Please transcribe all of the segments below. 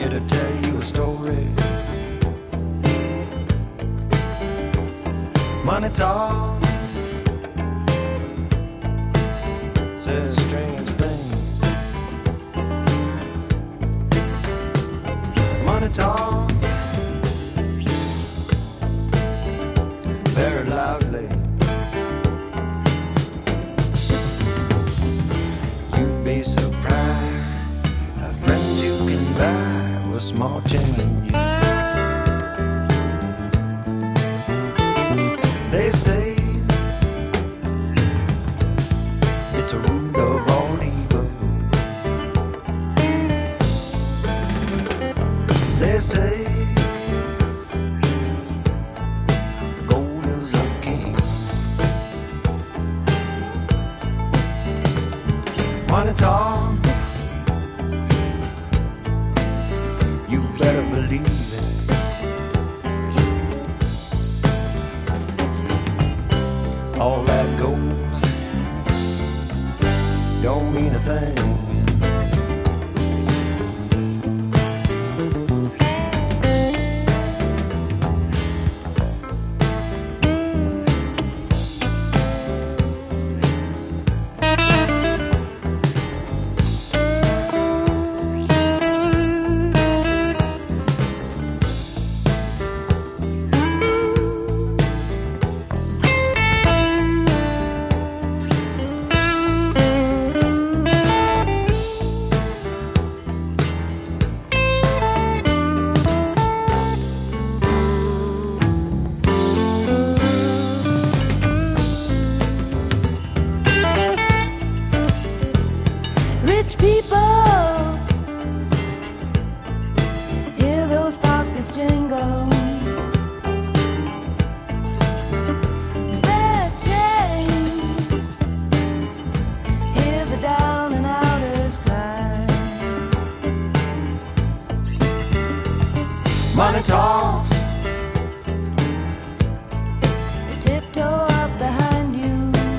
here to tell you a story. Money talk, says strange things. Money talk, very loudly. You'd be surprised how friends you can buy with small change in you. They say it's a root of all evil. They say gold is a king. Money talk, you better believe it. All that gold don't mean a thing. Rich people, hear those pockets jingle. Spare change, hear the down and outers cry. Money talks, They tiptoe up behind you,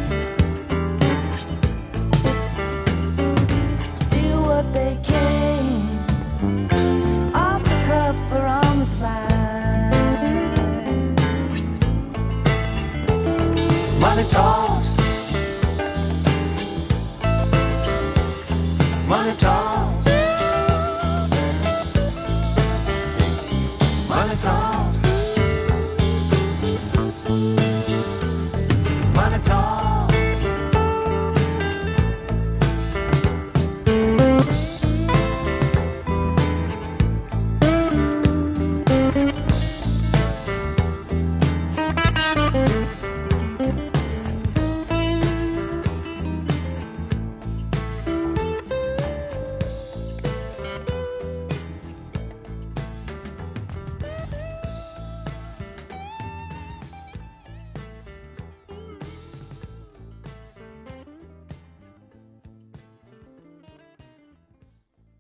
steal what they can, off the cuff or on the slide. money talk.